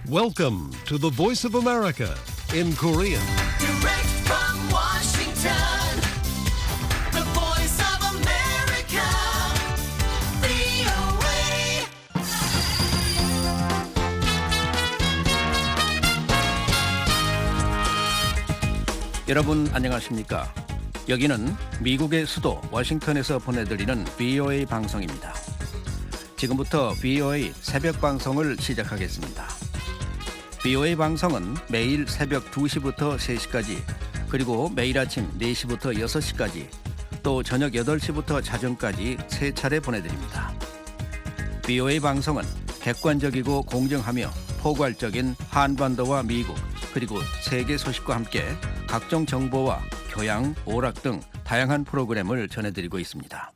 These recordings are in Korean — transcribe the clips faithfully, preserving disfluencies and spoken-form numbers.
Welcome to the Voice of America in Korean. Direct from Washington, the Voice of America, 브이오에이. 여러분 안녕하십니까? 여기는 미국의 수도 워싱턴에서 보내드리는 브이오에이 방송입니다. 지금부터 브이오에이 새벽 방송을 시작하겠습니다. 브이오에이 방송은 매일 새벽 두 시부터 세 시까지, 그리고 매일 아침 네 시부터 여섯 시까지, 또 저녁 여덟 시부터 자정까지 세 차례 보내드립니다. 브이오에이 방송은 객관적이고 공정하며 포괄적인 한반도와 미국, 그리고 세계 소식과 함께 각종 정보와 교양, 오락 등 다양한 프로그램을 전해드리고 있습니다.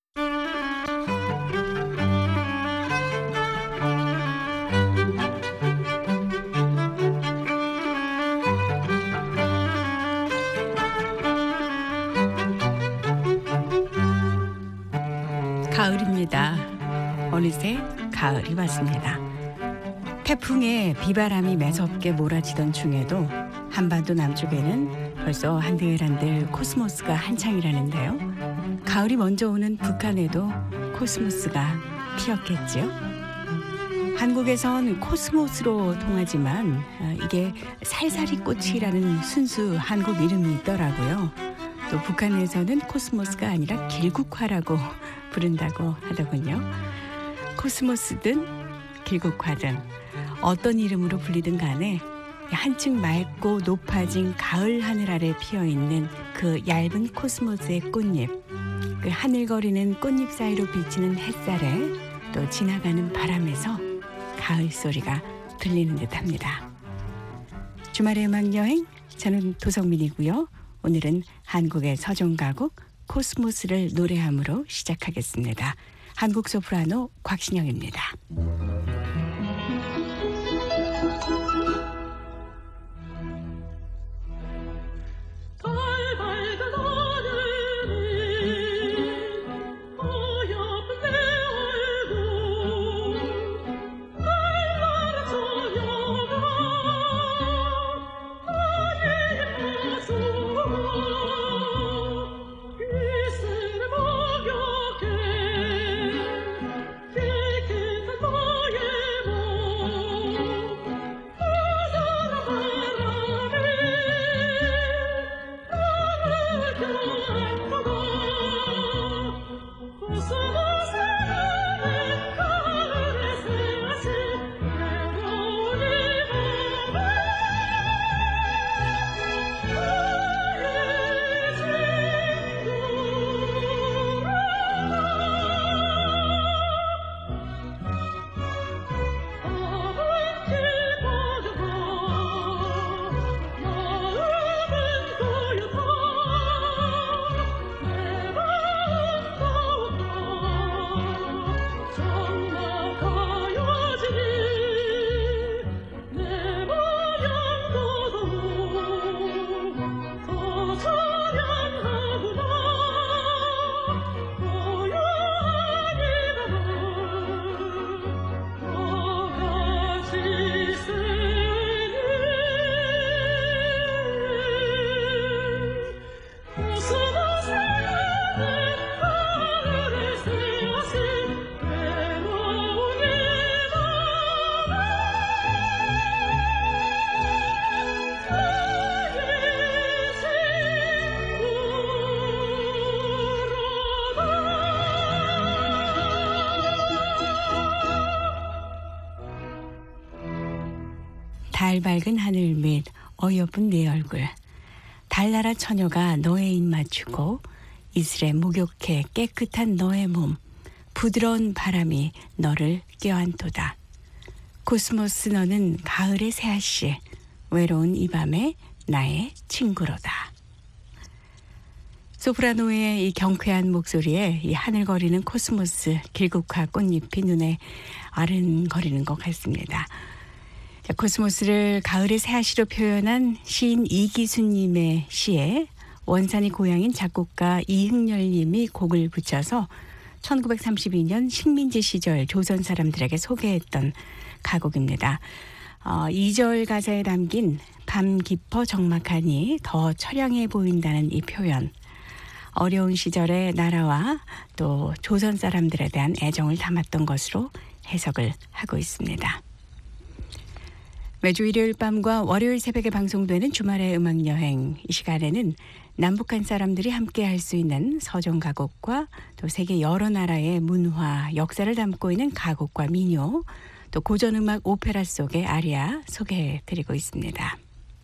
가을입니다. 어느새 가을이 왔습니다. 태풍에 비바람이 매섭게 몰아치던 중에도 한반도 남쪽에는 벌써 한들한들 코스모스가 한창이라는데요. 가을이 먼저 오는 북한에도 코스모스가 피었겠지요. 한국에선 코스모스로 통하지만 이게 살살이 꽃이라는 순수 한국 이름이 있더라고요. 또 북한에서는 코스모스가 아니라 길국화라고 부른다고 하더군요. 코스모스든 길국화든 어떤 이름으로 불리든 간에 한층 맑고 높아진 가을 하늘 아래 피어있는 그 얇은 코스모스의 꽃잎, 그 하늘거리는 꽃잎 사이로 비치는 햇살에 또 지나가는 바람에서 가을 소리가 들리는 듯합니다. 주말의 음악여행, 저는 도성민이고요. 오늘은 한국의 서정가곡 코스모스를 노래함으로 시작하겠습니다. 한국 소프라노 곽신영입니다. 달 밝은 하늘 및 어여쁜 네 얼굴, 달나라 처녀가 너의 입 맞추고 이슬에 목욕해 깨끗한 너의 몸, 부드러운 바람이 너를 껴안도다. 코스모스 너는 가을의 새아씨, 외로운 이 밤에 나의 친구로다. 소프라노의 이 경쾌한 목소리에 이 하늘거리는 코스모스 길국화 꽃잎이 눈에 아른거리는 것 같습니다. 자, 코스모스를 가을의 새아씨로 표현한 시인 이기수님의 시에 원산이 고향인 작곡가 이흥렬님이 곡을 붙여서 천구백삼십이 년 식민지 시절 조선 사람들에게 소개했던 가곡입니다. 어, 이 절 가사에 담긴 밤 깊어 적막하니 더 처량해 보인다는 이 표현. 어려운 시절의 나라와 또 조선 사람들에 대한 애정을 담았던 것으로 해석을 하고 있습니다. 매주 일요일 밤과 월요일 새벽에 방송되는 주말의 음악여행. 이 시간에는 남북한 사람들이 함께 할 수 있는 서정 가곡과 또 세계 여러 나라의 문화, 역사를 담고 있는 가곡과 민요, 또 고전음악 오페라 속의 아리아 소개해드리고 있습니다.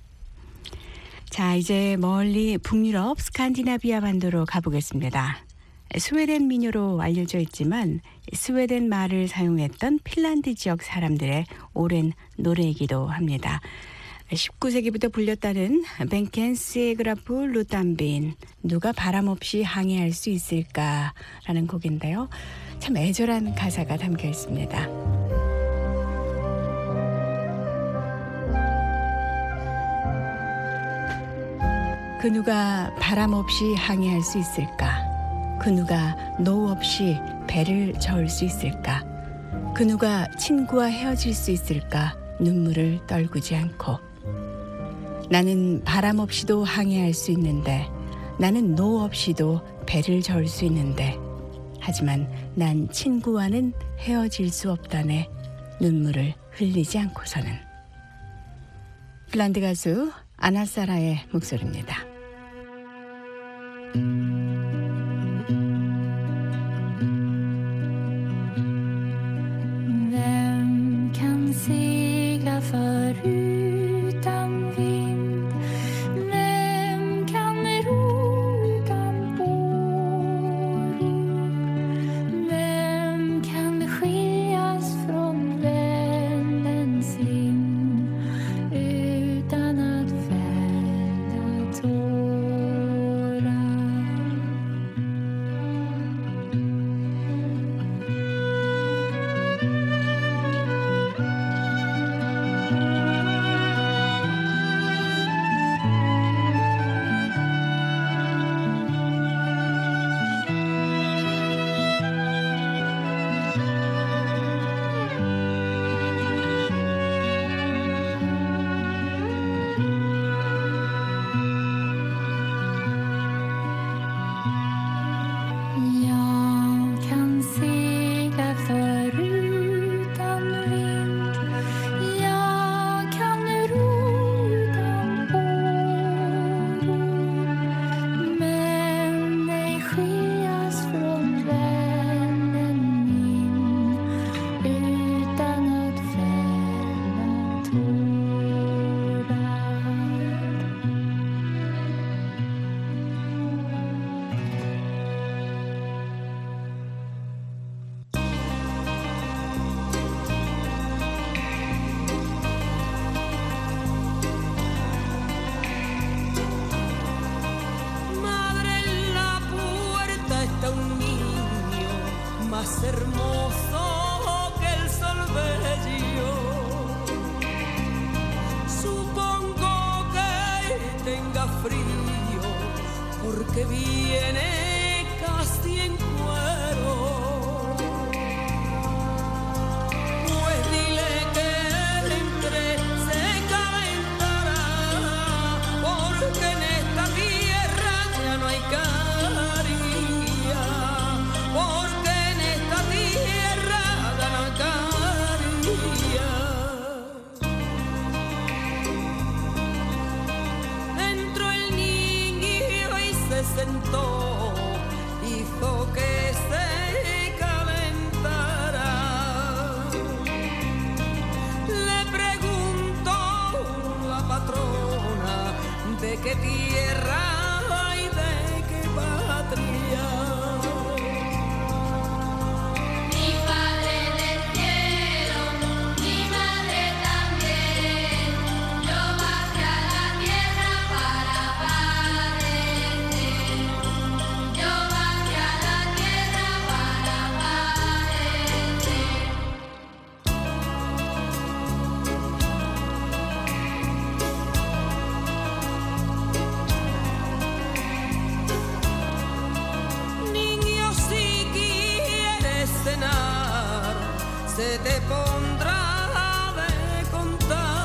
자, 이제 멀리 북유럽 스칸디나비아 반도로 가보겠습니다. 스웨덴 민요로 알려져 있지만 스웨덴 말을 사용했던 핀란드 지역 사람들의 오랜 노래이기도 합니다. 십구 세기부터 불렸다는 벤켄스에그라프 루탄빈, 누가 바람 없이 항해할 수 있을까라는 곡인데요. 참 애절한 가사가 담겨 있습니다. 그 누가 바람 없이 항해할 수 있을까? 그 누가 노 없이 배를 저을 수 있을까? 그 누가 친구와 헤어질 수 있을까? 눈물을 떨구지 않고. 나는 바람 없이도 항해할 수 있는데, 나는 노 없이도 배를 저을 수 있는데, 하지만 난 친구와는 헤어질 수 없다네. 눈물을 흘리지 않고서는. 핀란드 가수 아나사라의 목소리입니다. Vem kan segla förutan vind? Vem kan ro utan båre? Vem kan skiljas från vännen sin utan att fälla tårar? Jag kan segla förutan vind. Jag kan ro utan båre. Men ej skiljas från vännen min utan att fälla tårar. Madre, en la puerta está un niño más hermoso que el sol bello. Supongo que tenga frío porque viene casi en cuero. Pues dile que entre se calentará, porque en esta tierra ya no hay caría, porque en esta tierra ya no hay caría. Entró el niño y se sentó, hizo que se calentara. Le preguntó la patrona de qué tierra y de qué patria. Mi padre del cielo, mi madre también. Yo bajé a la tierra para padecer. Yo bajé a la tierra para padecer. Niño, si quieres cenar, se te pondrá de contar.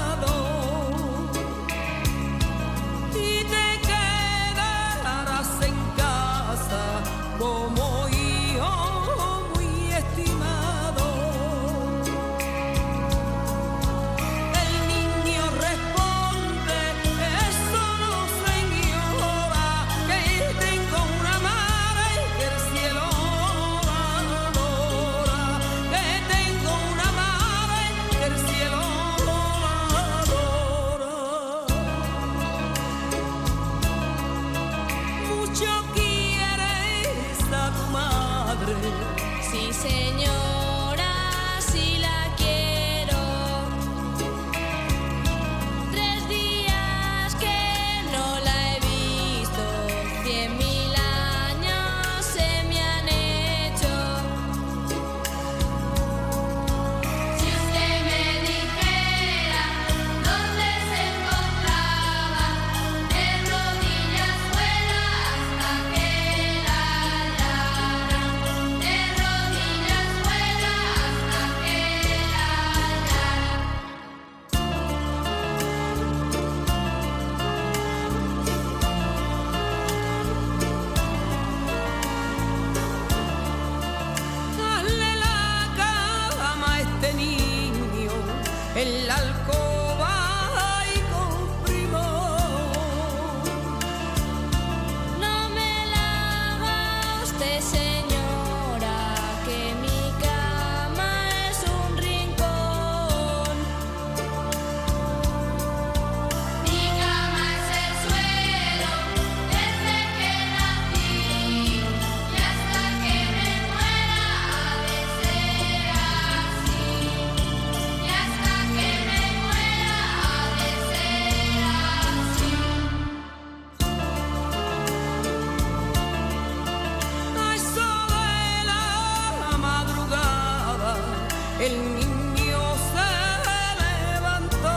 el niño se levantó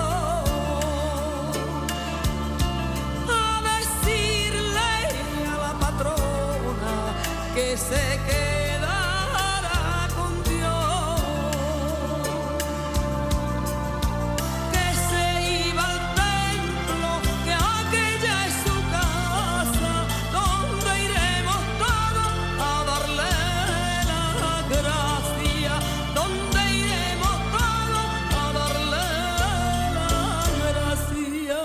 a decirle a la patrona que se quedara con Dios, que se iba al templo, que aquella es su casa, donde iremos todos a darle la gracia, donde iremos todos a darle la gracia.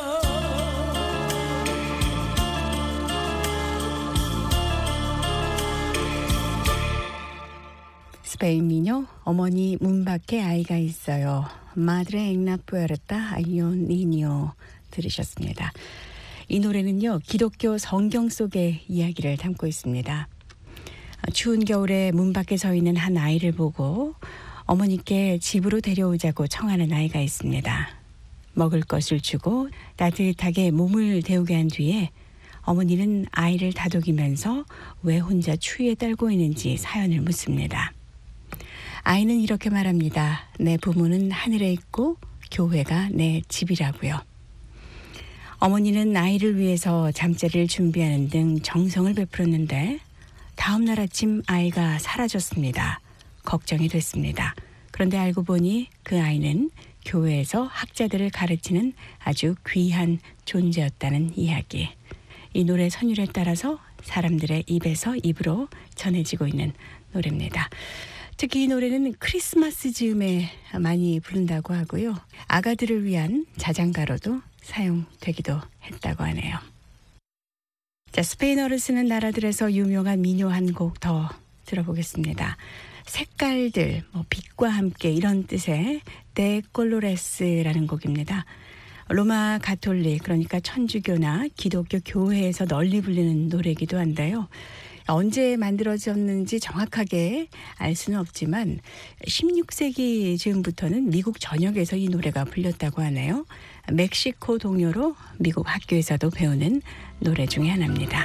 스페인 민요 어머니 문 밖에 아이가 있어요. 마드레 앵나 푸에르타 아이온 니뇨 들으셨습니다. 이 노래는요 기독교 성경 속의 이야기를 담고 있습니다. 추운 겨울에 문 밖에 서 있는 한 아이를 보고 어머니께 집으로 데려오자고 청하는 아이가 있습니다. 먹을 것을 주고 따뜻하게 몸을 데우게 한 뒤에 어머니는 아이를 다독이면서 왜 혼자 추위에 떨고 있는지 사연을 묻습니다. 아이는 이렇게 말합니다. 내 부모는 하늘에 있고 교회가 내 집이라고요. 어머니는 아이를 위해서 잠자리를 준비하는 등 정성을 베풀었는데 다음 날 아침 아이가 사라졌습니다. 걱정이 됐습니다. 그런데 알고 보니 그 아이는 교회에서 학자들을 가르치는 아주 귀한 존재였다는 이야기. 이 노래 선율에 따라서 사람들의 입에서 입으로 전해지고 있는 노래입니다. 특히 이 노래는 크리스마스 즈음에 많이 부른다고 하고요. 아가들을 위한 자장가로도 사용되기도 했다고 하네요. 자, 스페인어를 쓰는 나라들에서 유명한 민요 한 곡 더 들어보겠습니다. 색깔들, 뭐 빛과 함께 이런 뜻의 데 콜로레스라는 곡입니다. 로마 가톨릭, 그러니까 천주교나 기독교 교회에서 널리 불리는 노래이기도 한데요. 언제 만들어졌는지 정확하게 알 수는 없지만 십육 세기 즈음부터는 미국 전역에서 이 노래가 불렸다고 하네요. 멕시코 동요로 미국 학교에서도 배우는 노래 중에 하나입니다.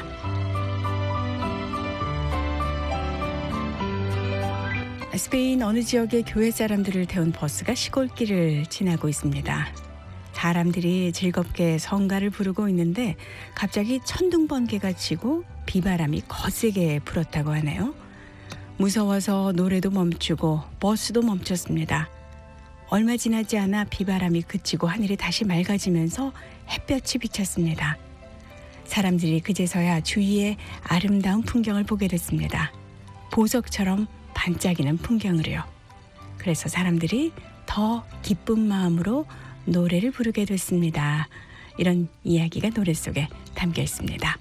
스페인 어느 지역의 교회 사람들을 태운 버스가 시골길을 지나고 있습니다. 사람들이 즐겁게 성가를 부르고 있는데 갑자기 천둥번개가 치고 비바람이 거세게 불었다고 하네요. 무서워서 노래도 멈추고 버스도 멈췄습니다. 얼마 지나지 않아 비바람이 그치고 하늘이 다시 맑아지면서 햇볕이 비쳤습니다. 사람들이 그제서야 주위의 아름다운 풍경을 보게 됐습니다. 보석처럼 반짝이는 풍경을요. 그래서 사람들이 더 기쁜 마음으로 노래를 부르게 됐습니다. 이런 이야기가 노래 속에 담겨 있습니다.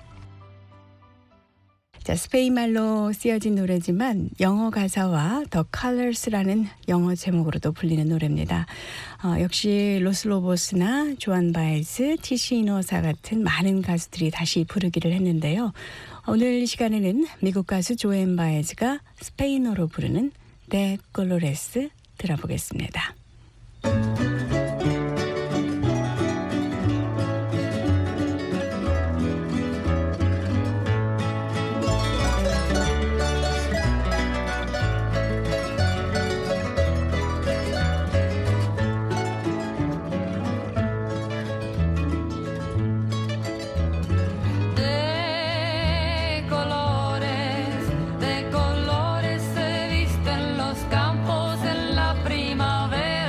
자, 스페인 말로 쓰여진 노래지만 영어 가사와 The Colors라는 영어 제목으로도 불리는 노래입니다. 어, 역시 로스 로보스나 조안 바에즈, 티시 이노사 같은 많은 가수들이 다시 부르기를 했는데요. 오늘 이 시간에는 미국 가수 조엔 바에즈가 스페인어로 부르는 데 콜로레스 들어보겠습니다. De colores, de colores se visten los campos en la primavera.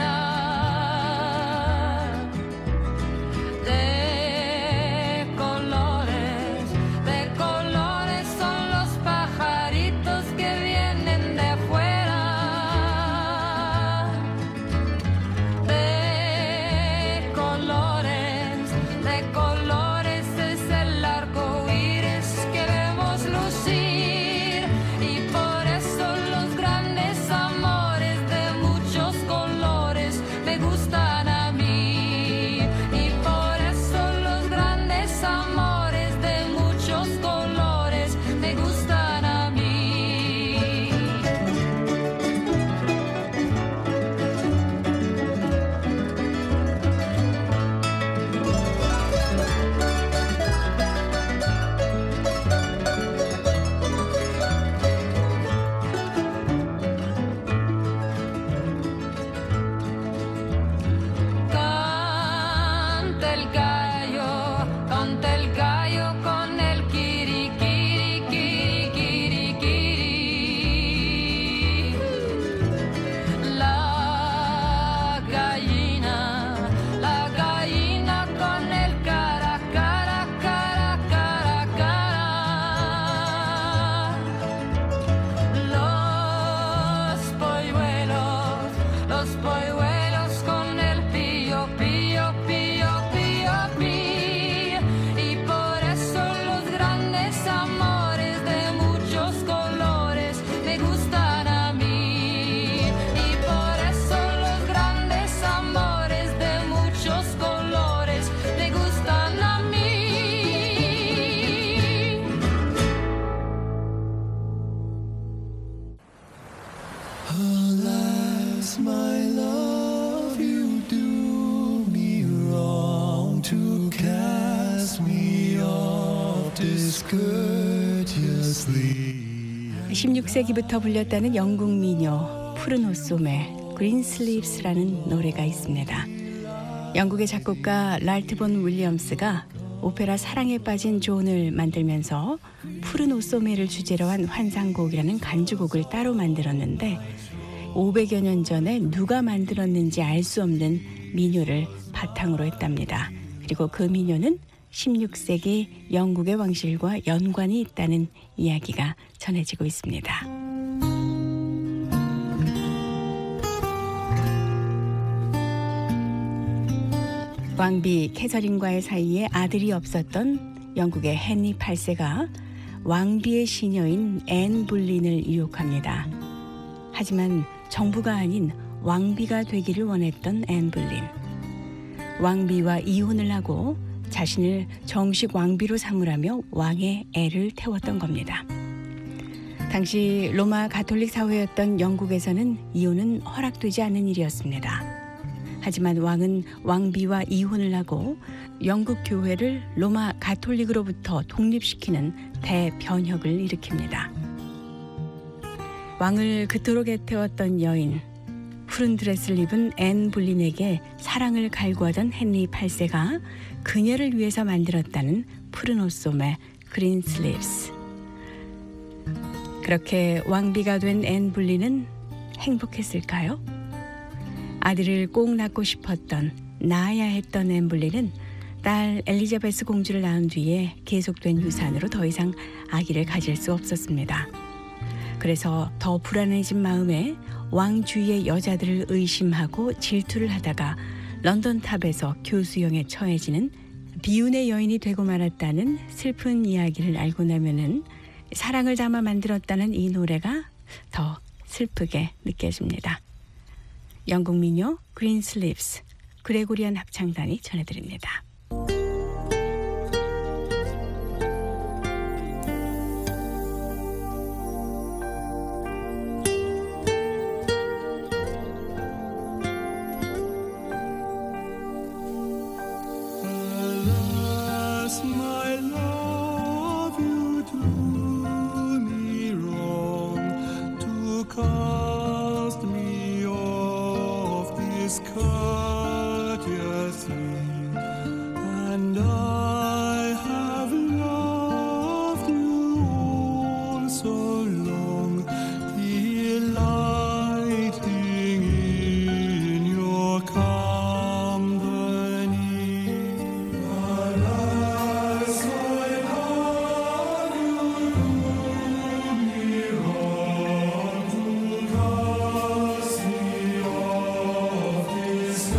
Alas, my love, you do me wrong to cast me off discourteously. 십육 세기부터 불렸다는 영국 민요 푸른 옷소매 그린 슬립스라는 노래가 있습니다. 영국의 작곡가 랄트 본 윌리엄스가 오페라 사랑에 빠진 존을 만들면서 푸른 옷소매를 주제로 한 환상곡이라는 간주곡을 따로 만들었는데 오백여 년 전에 누가 만들었는지 알 수 없는 민요를 바탕으로 했답니다. 그리고 그 민요는 십육 세기 영국의 왕실과 연관이 있다는 이야기가 전해지고 있습니다. 왕비 캐서린과의 사이에 아들이 없었던 영국의 헨리 팔 세가 왕비의 시녀인 앤 볼린을 유혹합니다. 하지만 정부가 아닌 왕비가 되기를 원했던 앤 볼린. 왕비와 이혼을 하고 자신을 정식 왕비로 삼으라며 왕의 애를 태웠던 겁니다. 당시 로마 가톨릭 사회였던 영국에서는 이혼은 허락되지 않는 일이었습니다. 하지만 왕은 왕비와 이혼을 하고 영국 교회를 로마 가톨릭으로부터 독립시키는 대변혁을 일으킵니다. 왕을 그토록 애태웠던 여인, 푸른 드레스를 입은 앤 볼린에게 사랑을 갈구하던 헨리 팔 세가 그녀를 위해서 만들었다는 푸른 옷소매 그린 슬립스. 그렇게 왕비가 된 앤 볼린은 행복했을까요? 아들을 꼭 낳고 싶었던, 낳아야 했던 앤 볼린은 딸 엘리자베스 공주를 낳은 뒤에 계속된 유산으로 더 이상 아기를 가질 수 없었습니다. 그래서 더 불안해진 마음에 왕 주위의 여자들을 의심하고 질투를 하다가 런던 탑에서 교수형에 처해지는 비운의 여인이 되고 말았다는 슬픈 이야기를 알고 나면은 사랑을 담아 만들었다는 이 노래가 더 슬프게 느껴집니다. 영국 민요 그린 슬립스 그레고리안 합창단이 전해드립니다. Alas, my love, you do me wrong to cast me off discourteously, and I have loved you all so long, delighting in your company. Alas, my love, you do me wrong to cast me off discourteously.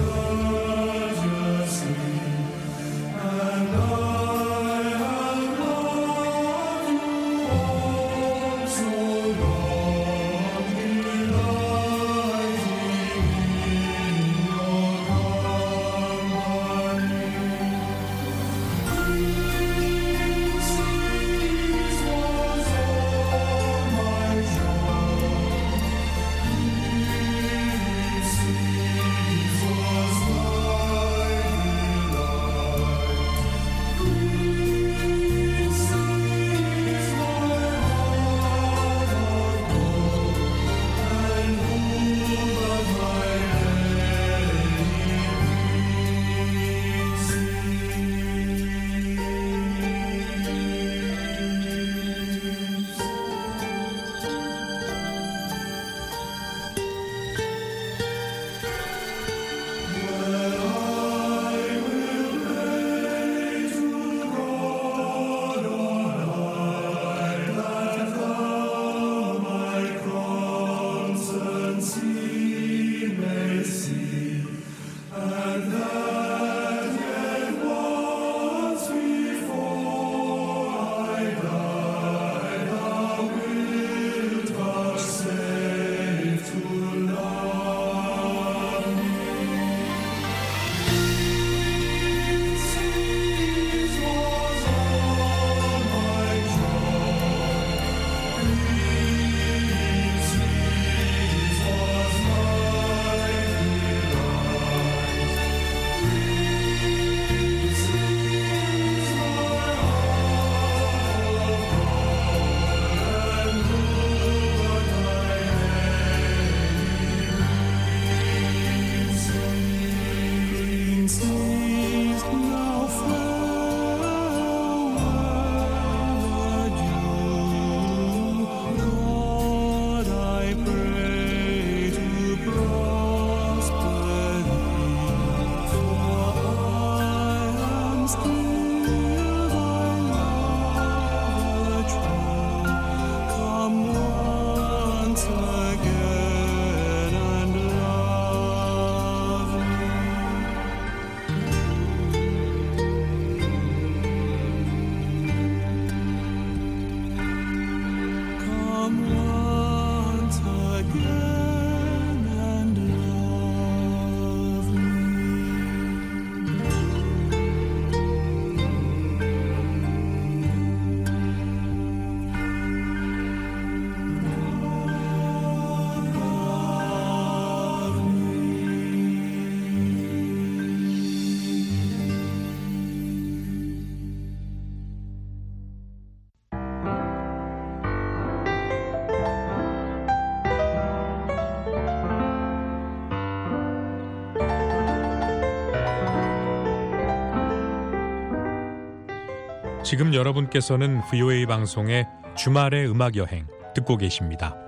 지금 여러분께서는 브이오에이 방송의 주말의 음악 여행 듣고 계십니다.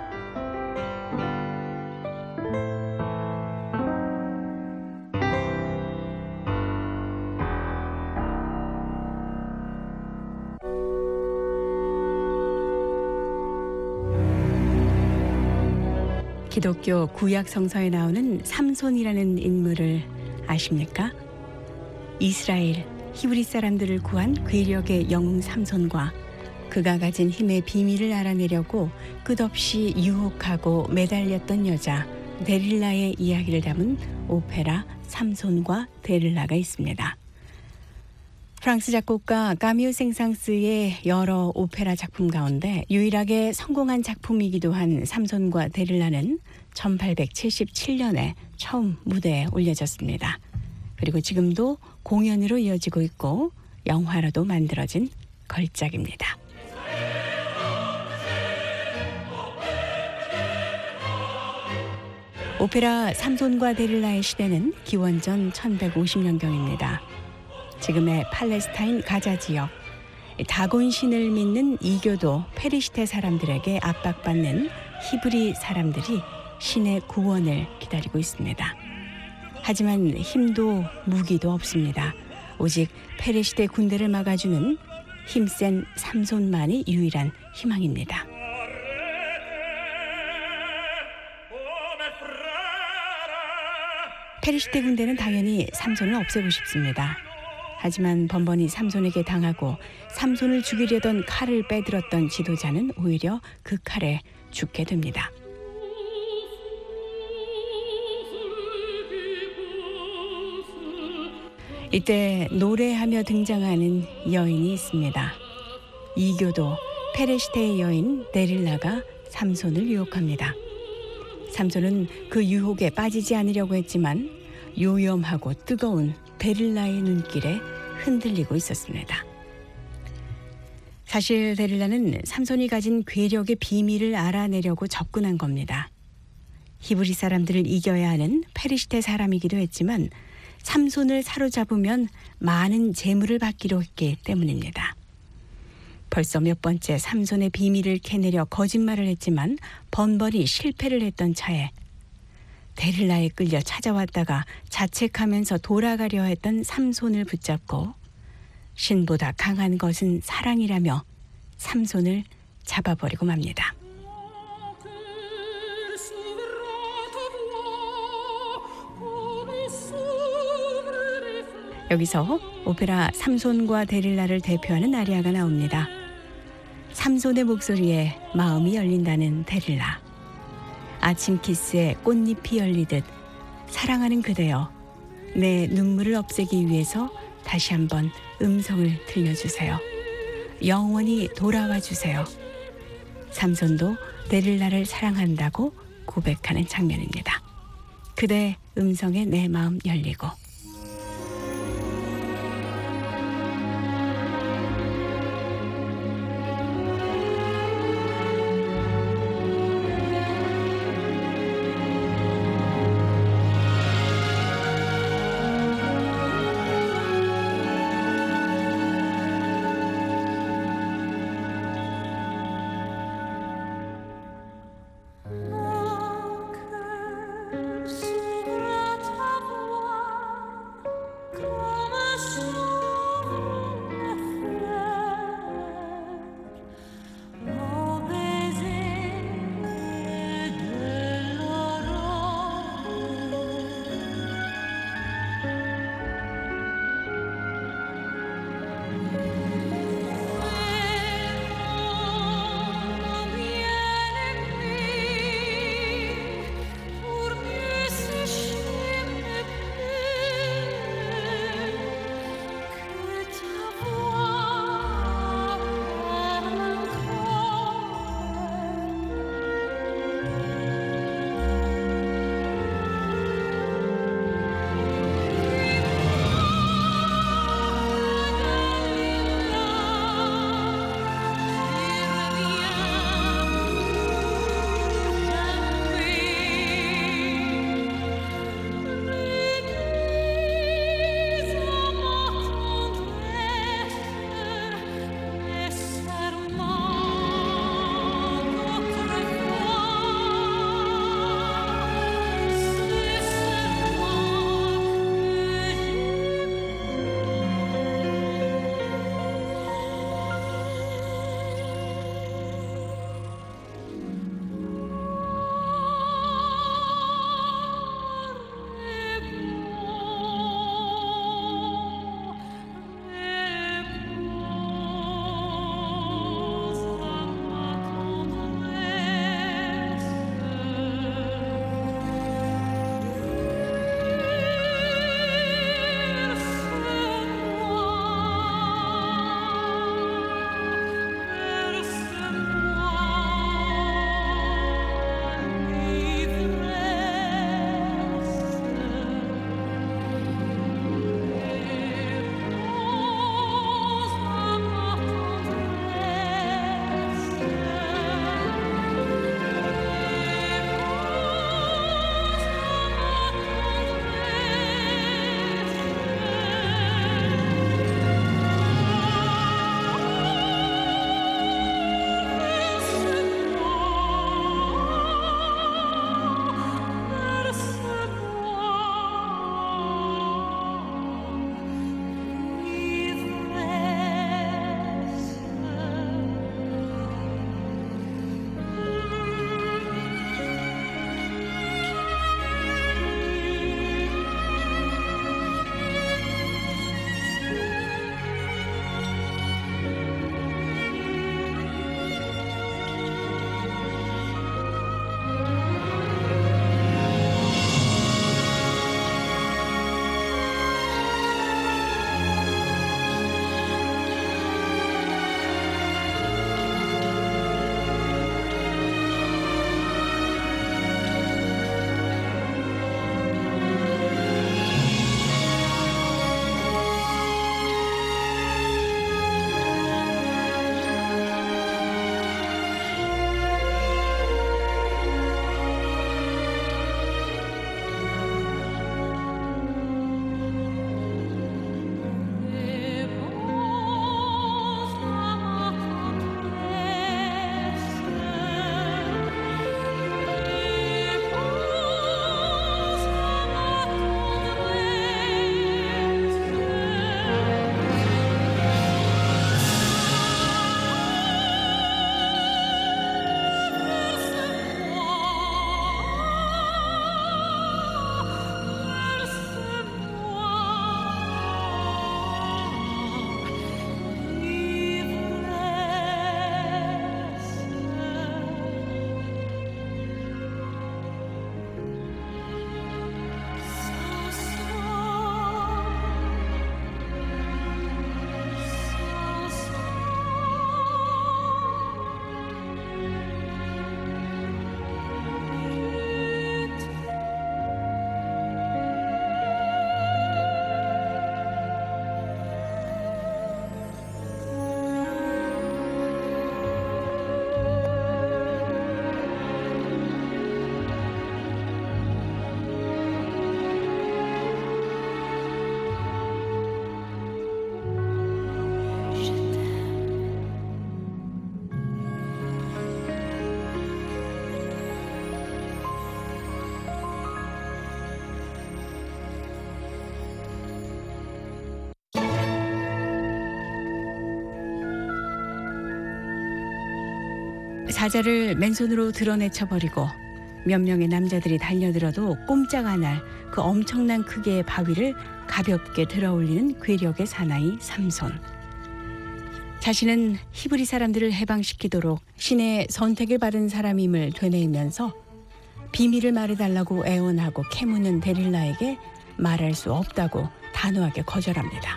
기독교 구약 성서에 나오는 삼손이라는 인물을 아십니까? 이스라엘 히브리 사람들을 구한 괴력의 영웅 삼손과 그가 가진 힘의 비밀을 알아내려고 끝없이 유혹하고 매달렸던 여자 데릴라의 이야기를 담은 오페라 삼손과 데릴라가 있습니다. 프랑스 작곡가 까뮤 생상스의 여러 오페라 작품 가운데 유일하게 성공한 작품이기도 한 삼손과 데릴라는 천팔백칠십칠 년에 처음 무대에 올려졌습니다. 그리고 지금도 공연으로 이어지고 있고 영화로도 만들어진 걸작입니다. 오페라 삼손과 데릴라의 시대는 기원전 천백오십 년경입니다. 지금의 팔레스타인 가자 지역, 다곤 신을 믿는 이교도 페리시테 사람들에게 압박받는 히브리 사람들이 신의 구원을 기다리고 있습니다. 하지만 힘도 무기도 없습니다. 오직 페리시테 군대를 막아주는 힘센 삼손만이 유일한 희망입니다. 페리시테 군대는 당연히 삼손을 없애고 싶습니다. 하지만 번번이 삼손에게 당하고 삼손을 죽이려던 칼을 빼들었던 지도자는 오히려 그 칼에 죽게 됩니다. 이때 노래하며 등장하는 여인이 있습니다. 이교도 페레시테의 여인 데릴라가 삼손을 유혹합니다. 삼손은 그 유혹에 빠지지 않으려고 했지만 요염하고 뜨거운 데릴라의 눈길에 흔들리고 있었습니다. 사실 데릴라는 삼손이 가진 괴력의 비밀을 알아내려고 접근한 겁니다. 히브리 사람들을 이겨야 하는 페리시테 사람이기도 했지만 삼손을 사로잡으면 많은 재물을 받기로 했기 때문입니다. 벌써 몇 번째 삼손의 비밀을 캐내려 거짓말을 했지만 번번이 실패를 했던 차에 데릴라에 끌려 찾아왔다가 자책하면서 돌아가려 했던 삼손을 붙잡고 신보다 강한 것은 사랑이라며 삼손을 잡아버리고 맙니다. 여기서 오페라 삼손과 데릴라를 대표하는 아리아가 나옵니다. 삼손의 목소리에 마음이 열린다는 데릴라. 아침 키스에 꽃잎이 열리듯 사랑하는 그대여, 내 눈물을 없애기 위해서 다시 한번 음성을 들려주세요. 영원히 돌아와 주세요. 삼손도 데릴라를 사랑한다고 고백하는 장면입니다. 그대 음성에 내 마음 열리고. 사자를 맨손으로 드러내쳐버리고 몇 명의 남자들이 달려들어도 꼼짝 안 할 그 엄청난 크기의 바위를 가볍게 들어올리는 괴력의 사나이 삼손. 자신은 히브리 사람들을 해방시키도록 신의 선택을 받은 사람임을 되뇌이면서 비밀을 말해달라고 애원하고 캐무는 데릴라에게 말할 수 없다고 단호하게 거절합니다.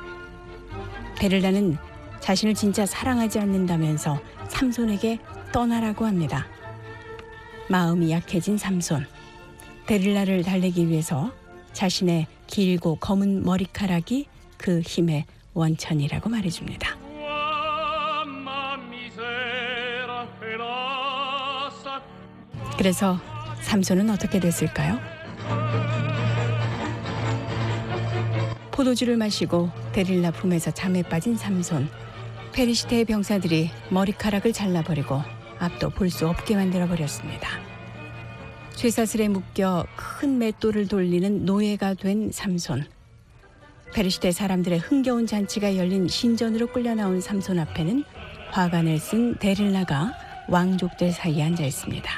데릴라는 자신을 진짜 사랑하지 않는다면서 삼손에게 떠나라고 합니다. 마음이 약해진 삼손. 데릴라를 달래기 위해서 자신의 길고 검은 머리카락이 그 힘의 원천이라고 말해줍니다. 그래서 삼손은 어떻게 됐을까요? 포도주를 마시고 데릴라 품에서 잠에 빠진 삼손. 페리시테의 병사들이 머리카락을 잘라버리고 앞도 볼 수 없게 만들어버렸습니다. 쇠사슬에 묶여 큰 맷돌을 돌리는 노예가 된 삼손. 페리시테 사람들의 흥겨운 잔치가 열린 신전으로 끌려 나온 삼손 앞에는 화관을 쓴 데릴라가 왕족들 사이에 앉아 있습니다.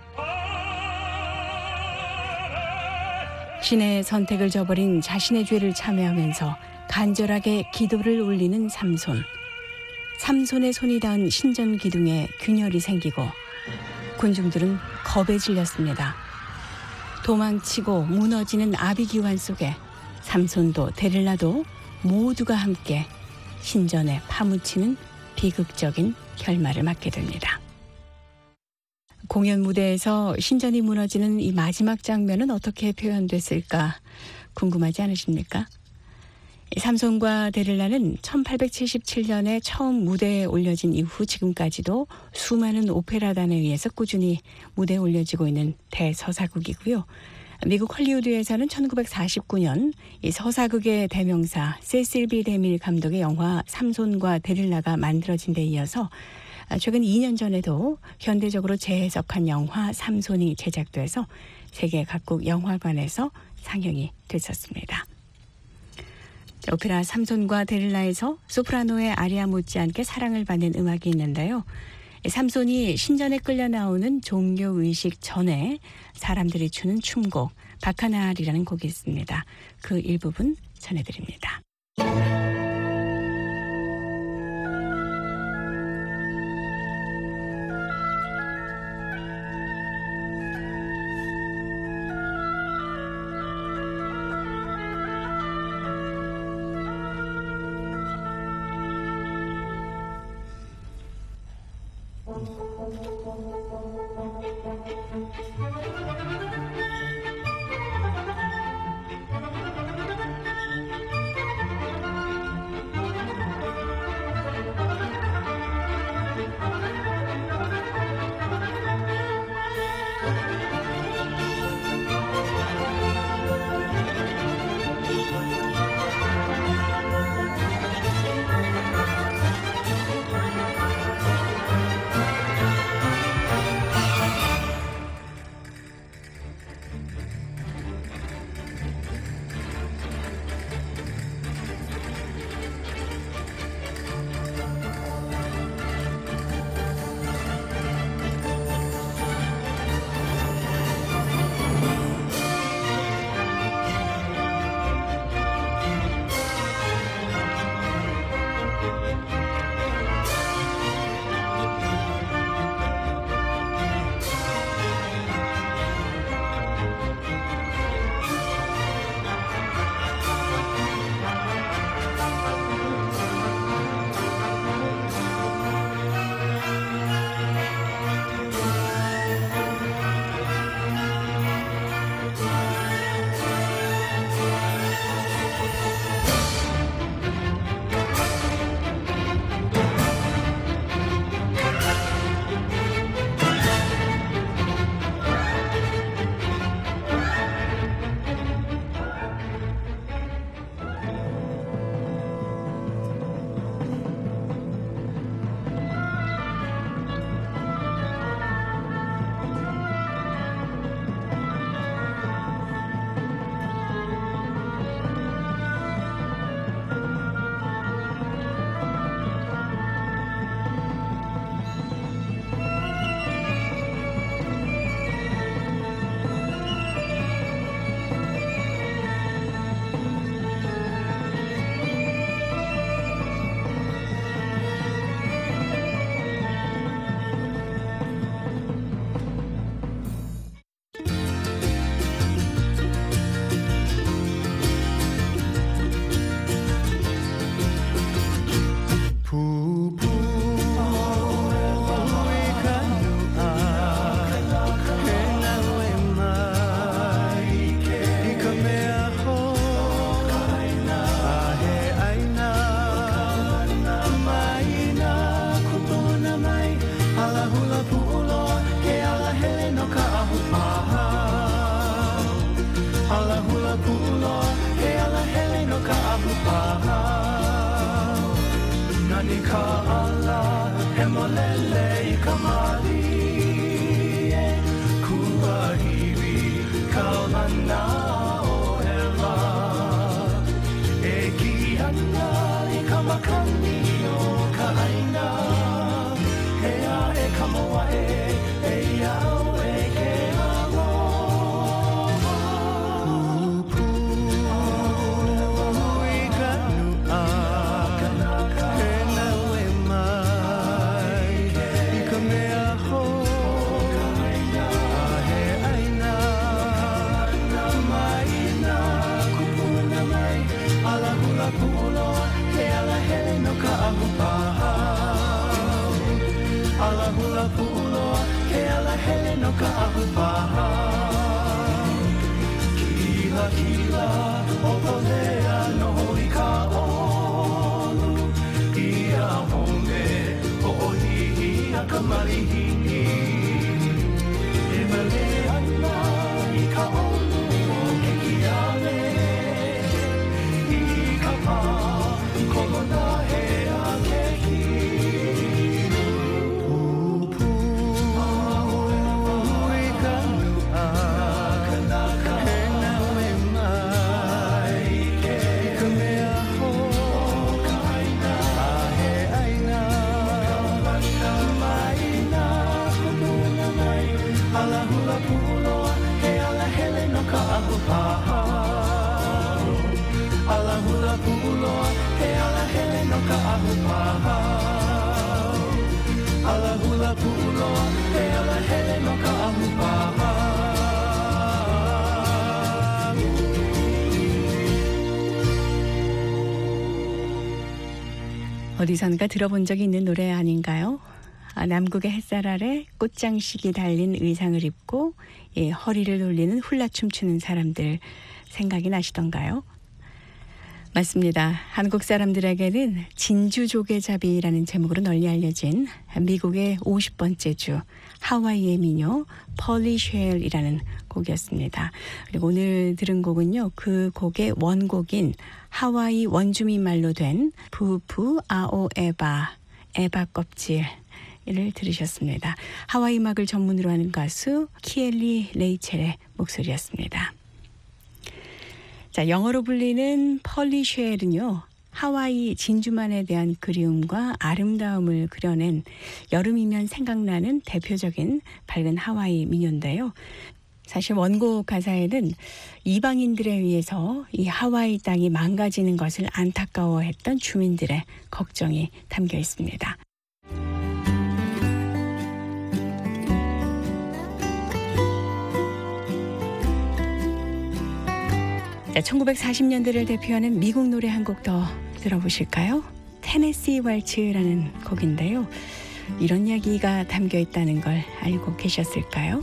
신의 선택을 저버린 자신의 죄를 참회하면서 간절하게 기도를 올리는 삼손. 삼손의 손이 닿은 신전 기둥에 균열이 생기고 군중들은 겁에 질렸습니다. 도망치고 무너지는 아비기환 속에 삼손도 데릴라도 모두가 함께 신전에 파묻히는 비극적인 결말을 맞게 됩니다. 공연 무대에서 신전이 무너지는 이 마지막 장면은 어떻게 표현됐을까 궁금하지 않으십니까? 삼손과 데릴라는 천팔백칠십칠 년에 처음 무대에 올려진 이후 지금까지도 수많은 오페라단에 의해서 꾸준히 무대에 올려지고 있는 대서사극이고요. 미국 헐리우드에서는 천구백사십구 년 이 서사극의 대명사 세실 비 데밀 감독의 영화 삼손과 데릴라가 만들어진 데 이어서 최근 이 년 전에도 현대적으로 재해석한 영화 삼손이 제작돼서 세계 각국 영화관에서 상영이 됐었습니다. 오페라 삼손과 데릴라에서 소프라노의 아리아 못지않게 사랑을 받는 음악이 있는데요. 삼손이 신전에 끌려 나오는 종교의식 전에 사람들이 추는 춤곡 바카날이라는 곡이 있습니다. 그 일부분 전해드립니다. ala hula pulo he ala hele no ka ahupaha nani ka ala he molele I ka mali kua hiwi ka lana o ela e ki ana I ka makani o ka aina he a e ka moa e e iau e ke alo ala hula pulo he ala hele no ka ahupaha kila kila o polea no I ka olu ia home o ohihi a ka marihini e mele ana I ka olu o ke kiale I ka pā kolona he a kehi ala hula pulo he ala hele no ka ahupaha ala hula pulo he ala hele no ka ahupaha 어디선가 들어본 적이 있는 노래 아닌가요? 아, 남극의 햇살 아래 꽃장식이 달린 의상을 입고 예, 허리를 돌리는 훌라춤 추는 사람들 생각이 나시던가요? 맞습니다. 한국 사람들에게는 진주조개잡이라는 제목으로 널리 알려진 미국의 오십 번째 주 하와이의 민요 폴리쉘이라는 곡이었습니다. 그리고 오늘 들은 곡은요. 그 곡의 원곡인 하와이 원주민 말로 된 부부 아오 에바, 에바 껍질 을 들으셨습니다. 하와이 음악을 전문으로 하는 가수 키엘리 레이첼의 목소리였습니다. 자, 영어로 불리는 폴리쉘은요. 하와이 진주만에 대한 그리움과 아름다움을 그려낸 여름이면 생각나는 대표적인 밝은 하와이 민요인데요. 사실 원곡 가사에는 이방인들에 의해서 이 하와이 땅이 망가지는 것을 안타까워했던 주민들의 걱정이 담겨 있습니다. 자, 천구백사십 년대를 대표하는 미국 노래 한 곡 더 들어보실까요? 테네시 왈츠라는 곡인데요. 이런 이야기가 담겨 있다는 걸 알고 계셨을까요?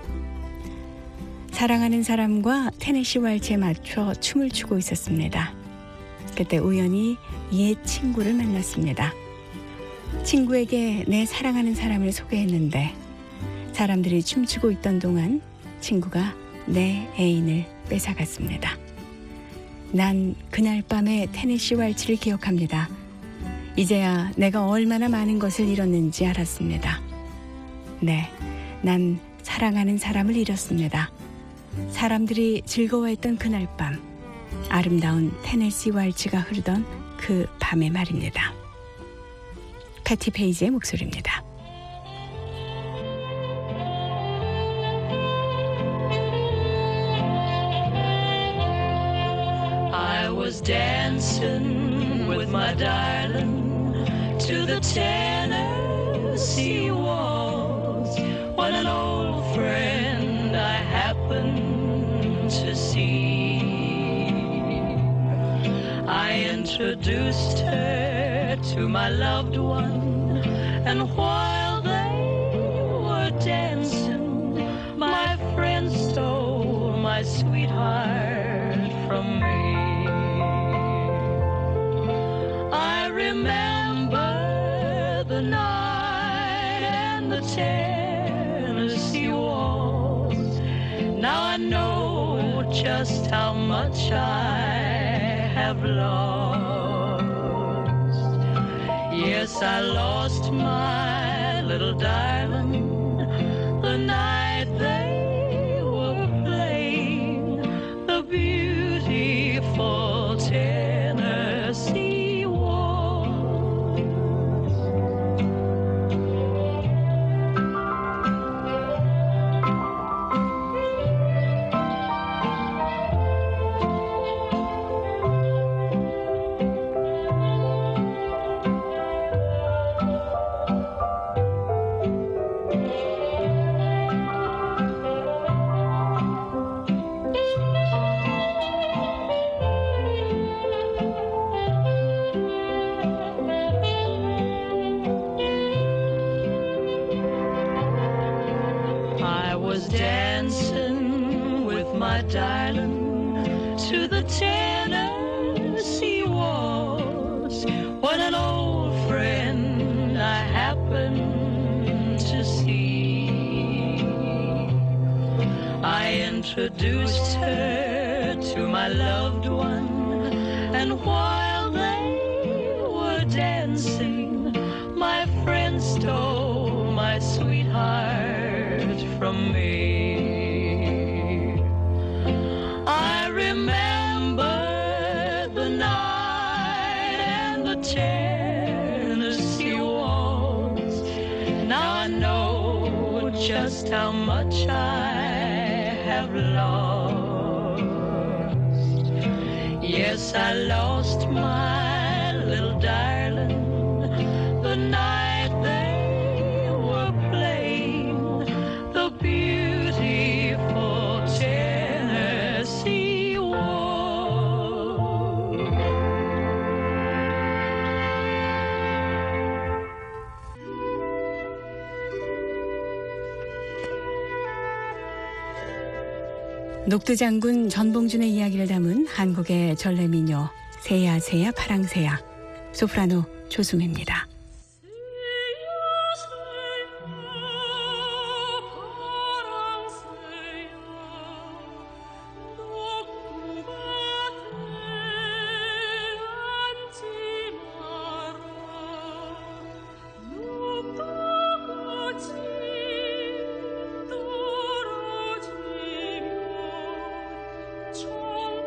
사랑하는 사람과 테네시 왈츠에 맞춰 춤을 추고 있었습니다. 그때 우연히 옛 친구를 만났습니다. 친구에게 내 사랑하는 사람을 소개했는데 사람들이 춤추고 있던 동안 친구가 내 애인을 뺏어갔습니다. 난 그날 밤의 테네시 왈츠를 기억합니다. 이제야 내가 얼마나 많은 것을 잃었는지 알았습니다. 네, 난 사랑하는 사람을 잃었습니다. 사람들이 즐거워했던 그날 밤, 아름다운 테네시 왈츠가 흐르던 그 밤의 말입니다. 패티 페이지의 목소리입니다. I was dancing with my darling to the Tennessee waltz when an old friend I happened to see. I introduced her to my loved one, and while they were dancing, my friend stole my sweetheart from me. I remember the night and the Tennessee waltz. Now I know just how much I have lost. Yes, I lost my little darling the night they were playing the beautiful Tennessee Waltz. I was dancing with my darling to the Tennessee Waltz when an old friend I happened to see. I introduced her to my loved one, and while they were dancing, my friend stole my sweetheart from me. I remember the night and the Tennessee Waltz. Now I know just how much I have lost. Yes, I lost my little darling the night they were playing the beautiful Tennessee Waltz. 녹두장군 전봉준의 이야기를 담은 한국의 전래민요 새야 새야 파랑새야 소프라노 조수미입니다.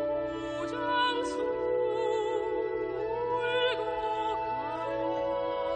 청부장수 울고 가요.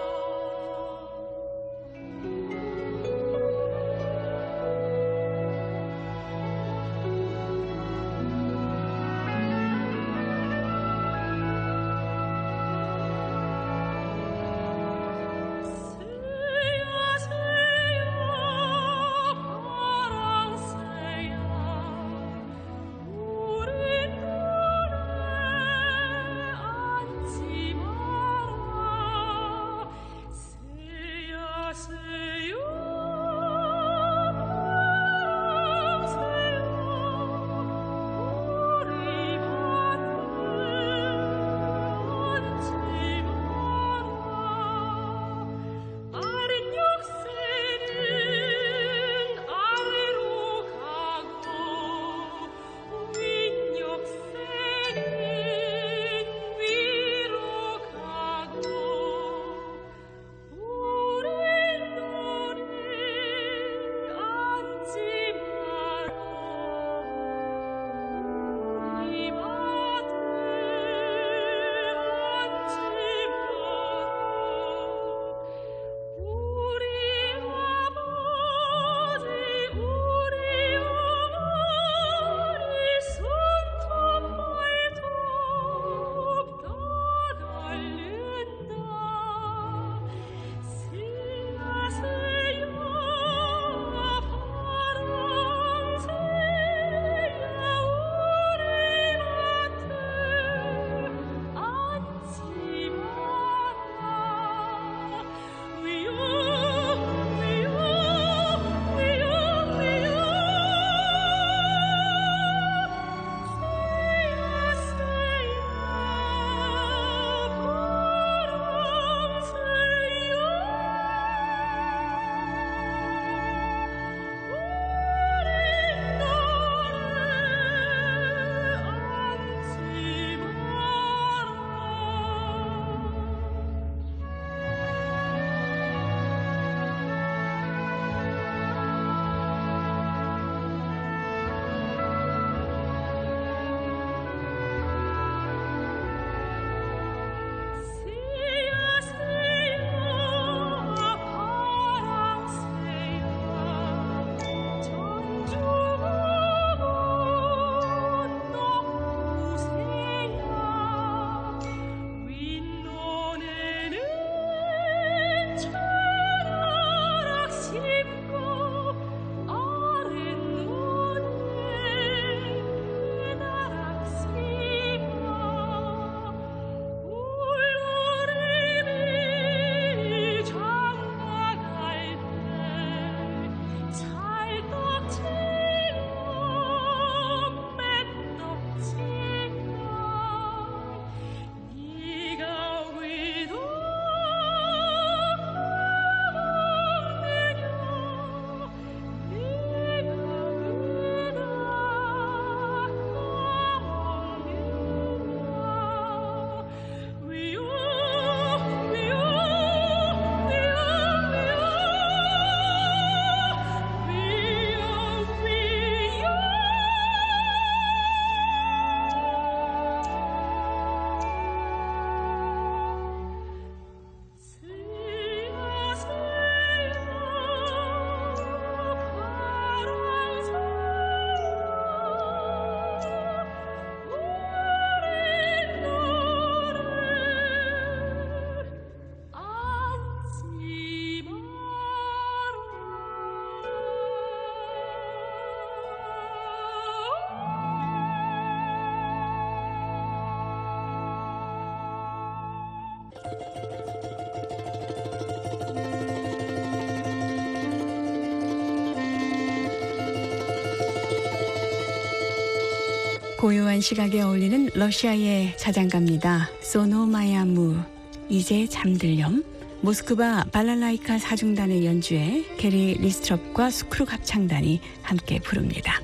고요한 시각에 어울리는 러시아의 자장가입니다. 소노마야무, 이제 잠들렴. 모스크바 발랄라이카 사중단의 연주에 게리 리스트롭과 수크룩 합창단이 함께 부릅니다.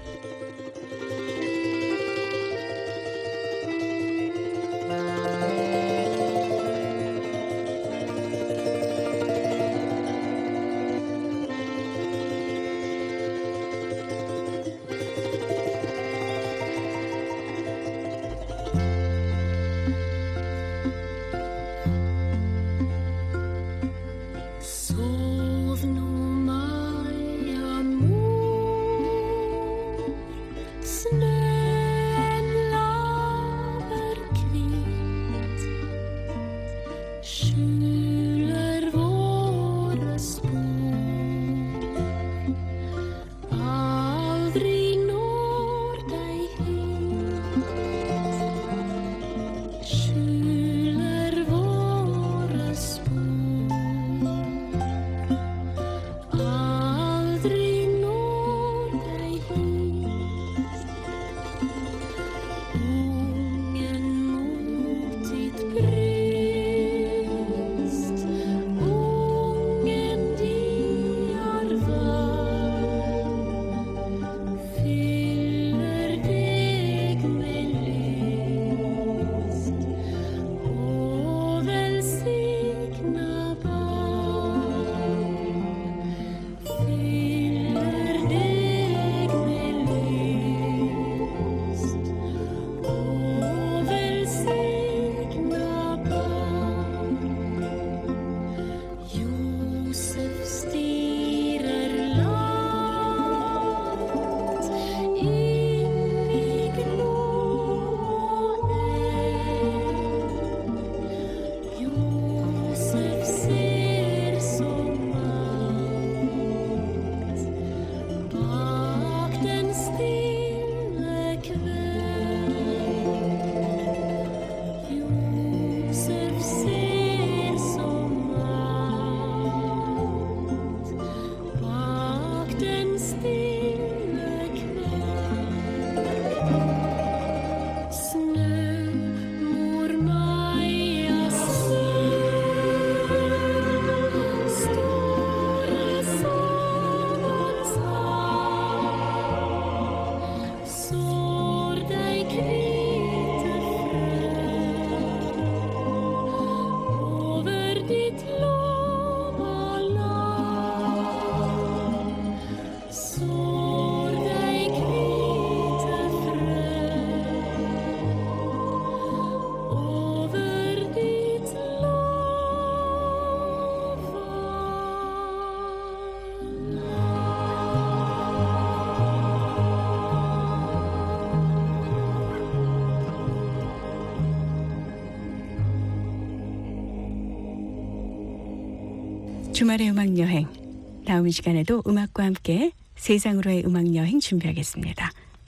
주말의 음악 여행. 다음 시간에도 음악과 함께 세상으로의 음악 여행 준비하겠습니다.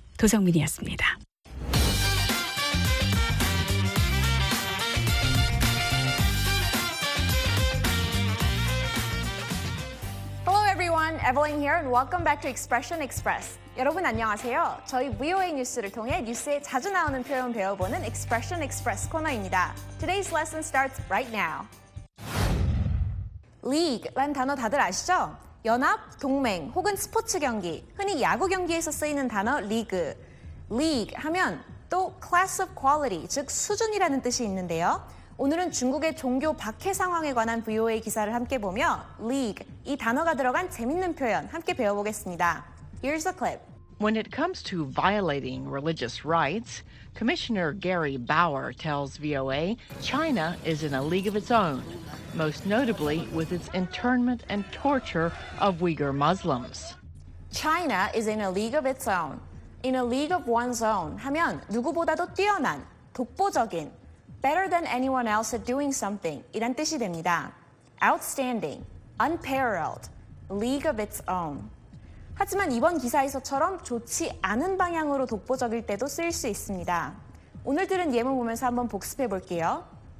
도성민이었습니다. Hello everyone, Evelyn here and welcome back to Expression Express. 여러분 안녕하세요. 저희 브이오에이 뉴스를 통해 뉴스에 자주 나오는 표현 배워보는 Expression Express 코너입니다. Today's lesson starts right now. League란 단어 다들 아시죠? 연합, 동맹 혹은 스포츠 경기, 흔히 야구 경기에서 쓰이는 단어 리그. League 하면 또 class of quality, 즉 수준이라는 뜻이 있는데요. 오늘은 중국의 종교 박해 상황에 관한 브이오에이 기사를 함께 보며 League, 이 단어가 들어간 재밌는 표현 함께 배워보겠습니다. Here's the clip. When it comes to violating religious rights, Commissioner Gary Bauer tells V O A China is in a league of its own, most notably with its internment and torture of Uyghur Muslims. China is in a league of its own. In a league of one's own 하면 누구보다도 뛰어난, 독보적인, better than anyone else at doing something 이란 뜻이 됩니다. Outstanding, unparalleled, league of its own. 하지만 이번 기사에서처럼 좋지 않은 방향으로 독보적일 때도 쓰일 수 있습니다. 오늘 들은 예문 보면서 한번 복습해 볼게요.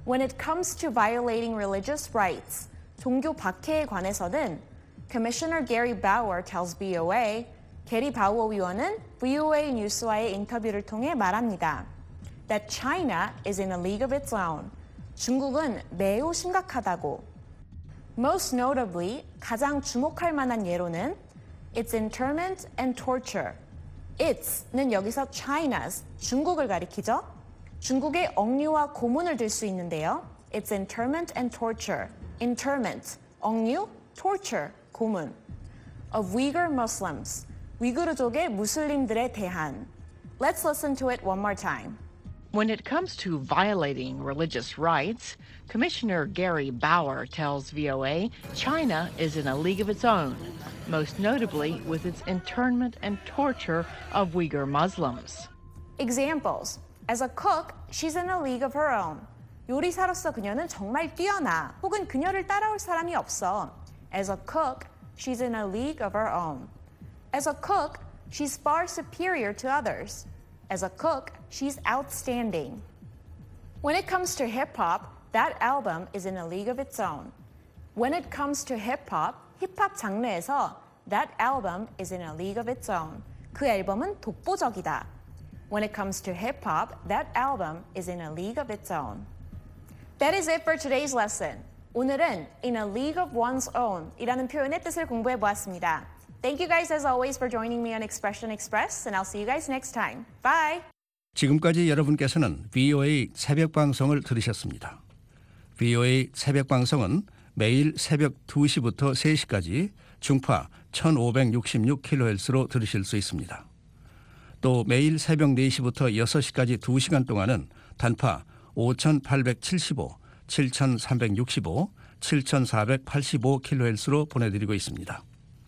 When it comes to violating religious rights, 종교 박해에 관해서는 Commissioner Gary Bauer tells 브이오에이, 게리 바우어 위원은 브이오에이 뉴스와의 인터뷰를 통해 말합니다. That China is in a league of its own. 중국은 매우 심각하다고. Most notably, 가장 주목할 만한 예로는 its internment and torture. It's는 여기서 China's, 중국을 가리키죠. 중국의 억류와 고문을 들 수 있는데요. It's internment and torture. Internment, 억류, torture, 고문. Of Uyghur Muslims, 위구르족의 무슬림들에 대한. Let's listen to it one more time. When it comes to violating religious rights, Commissioner Gary Bauer tells V O A China is in a league of its own, most notably with its internment and torture of Uyghur Muslims. Examples. As a cook, she's in a league of her own. 요리사로서 그녀는 정말 뛰어나, 혹은 그녀를 따라올 사람이 없어. As a cook, she's in a league of her own. As a cook, she's far superior to others. As a cook, she's outstanding. When it comes to hip-hop, that album is in a league of its own. When it comes to hip-hop, 힙합 장르에서 that album is in a league of its own. 그 앨범은 독보적이다. When it comes to hip-hop, that album is in a league of its own. That is it for today's lesson. 오늘은 in a league of one's own 이라는 표현의 뜻을 공부해 보았습니다. Thank you guys as always for joining me on Expression Express, and I'll see you guys next time. Bye! 지금까지 여러분께서는 브이오에이 새벽 방송을 들으셨습니다. 브이오에이 새벽 방송은 매일 새벽 두 시부터 세 시까지 중파 천오백육십육 킬로헤르츠로 들으실 수 있습니다. 또 매일 새벽 네 시부터 여섯 시까지 두 시간 동안은 단파 오천팔백칠십오, 칠천삼백육십오, 칠천사백팔십오 킬로헤르츠로 보내드리고 있습니다.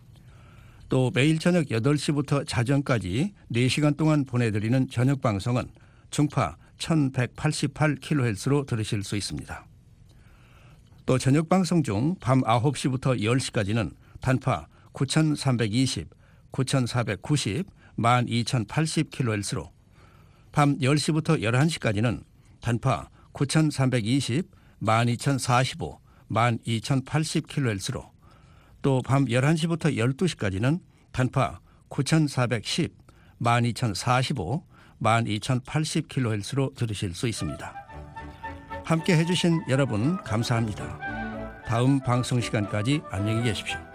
또 매일 저녁 여덟 시부터 자정까지 네 시간 동안 보내드리는 저녁 방송은 중파 천백팔십팔 킬로헤르츠로 들으실 수 있습니다. 또 저녁 방송 중 밤 아홉 시부터 열 시까지는 단파 구천삼백이십, 구천사백구십, 만 이천팔십 킬로헤르츠로, 밤 열 시부터 열한 시까지는 단파 구천삼백이십, 만 이천사십오, 만 이천팔십 킬로헤르츠로, 또 밤 열한 시부터 열두 시까지는 단파 구천사백십, 만 이천사십오, 만 이천팔십 킬로헤르츠로 들으실 수 있습니다. 함께 해주신 여러분 감사합니다. 다음 방송 시간까지 안녕히 계십시오.